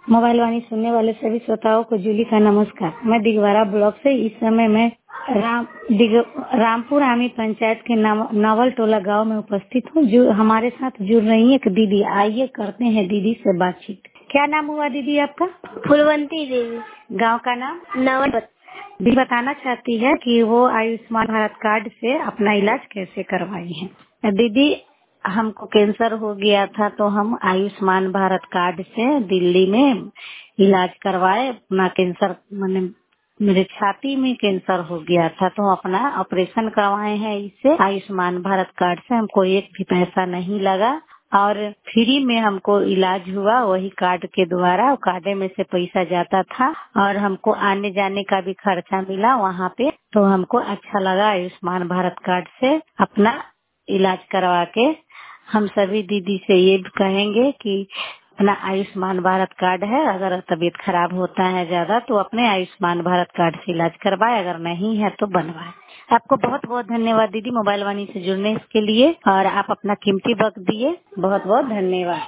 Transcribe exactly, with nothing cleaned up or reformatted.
Mobile वाणी सुनने वाले सभी श्रोताओं को जूली का नमस्कार। मैं दिगवारा ब्लॉक से इस समय मैं राम दिग, रामपुर आमी पंचायत के नावल टोला गांव में उपस्थित हूँ। जो हमारे साथ जुड़ रही है एक दीदी। आइए करते हैं दीदी से बातचीत। क्या नाम हुआ दीदी आपका? फुलवंती देवी। गांव का नाम? नवल। दीदी बताना चाहती है कि वो आयुष्मान भारत कार्ड से अपना इलाज कैसे करवाई है। दीदी, हमको कैंसर हो गया था तो हम आयुष्मान भारत कार्ड से दिल्ली में इलाज करवाए। अपना कैंसर मैंने मेरे छाती में कैंसर हो गया था तो अपना ऑपरेशन करवाए हैं। इससे आयुष्मान भारत कार्ड से हमको एक भी पैसा नहीं लगा और फ्री में हमको इलाज हुआ। वही कार्ड के द्वारा, कार्ड में से पैसा जाता था और हमको आने जाने का भी खर्चा मिला वहाँ पे। तो हमको अच्छा लगा आयुष्मान भारत कार्ड से अपना इलाज करवा के। हम सभी दीदी से ये भी कहेंगे कि अपना आयुष्मान भारत कार्ड है, अगर तबीयत खराब होता है ज्यादा तो अपने आयुष्मान भारत कार्ड से इलाज करवाए, अगर नहीं है तो बनवाए। आपको बहुत बहुत धन्यवाद दीदी मोबाइल वाणी से जुड़ने के लिए, और आप अपना कीमती वक्त दिए। बहुत बहुत धन्यवाद।